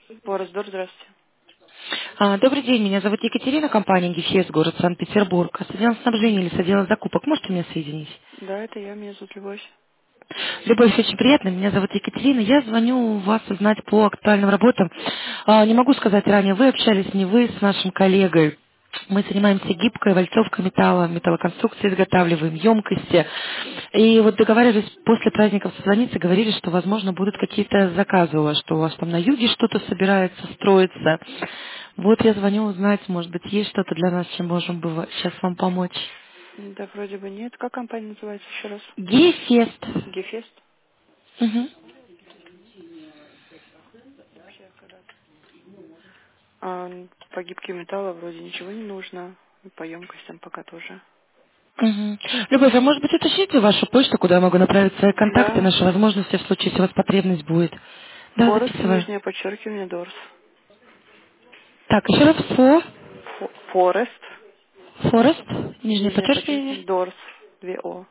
Форестдор, здравствуйте. Добрый день, меня зовут Екатерина, компания ГИФЕС, город Санкт-Петербург. А с отделом снабжения или с отделом закупок можете меня соединить? Да, это я, меня зовут Любовь. Любовь, очень приятно, меня зовут Екатерина. Я звоню у вас узнать по актуальным работам. Не могу сказать ранее, вы общались, не вы, с нашим коллегой. Мы занимаемся гибкой, вальцовкой металла, металлоконструкции изготавливаем, емкости. И вот договаривались после праздников созвониться, говорили, что, возможно, будут какие-то заказы у вас, что у вас там на юге что-то собирается строиться. Вот я звоню узнать, может быть, есть что-то для нас, чем можем бы сейчас вам помочь. Да, вроде бы нет. Как компания называется еще раз? Гефест. Гефест. Мгм. А по гибким металлам вроде ничего не нужно. И по емкостям пока тоже. Мгм. Любовь, а может быть, уточните вашу почту, куда я могу направить свои контакты, Да. наши возможности в случае, если у вас потребность будет. Да, Форест, записываю. нижнее подчеркивание, Дорс. Так, еще раз Форест, Форест, нижнее нижнее подчеркивание. подчеркивание, Дорс. 2 О.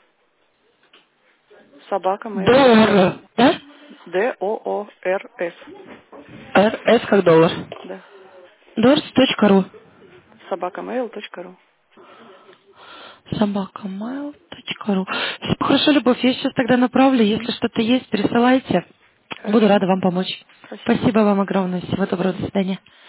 Собака mail. Доллар, да? Доорс. РС как доллар. Да. Doors.ru. Собакамейл.ру. Собакамайл.ру. Хорошо, Любовь, я сейчас тогда направлю. Если что-то есть, присылайте. Буду Хорошо. рада вам помочь. Спасибо. Спасибо вам огромное. Всего доброго. До свидания.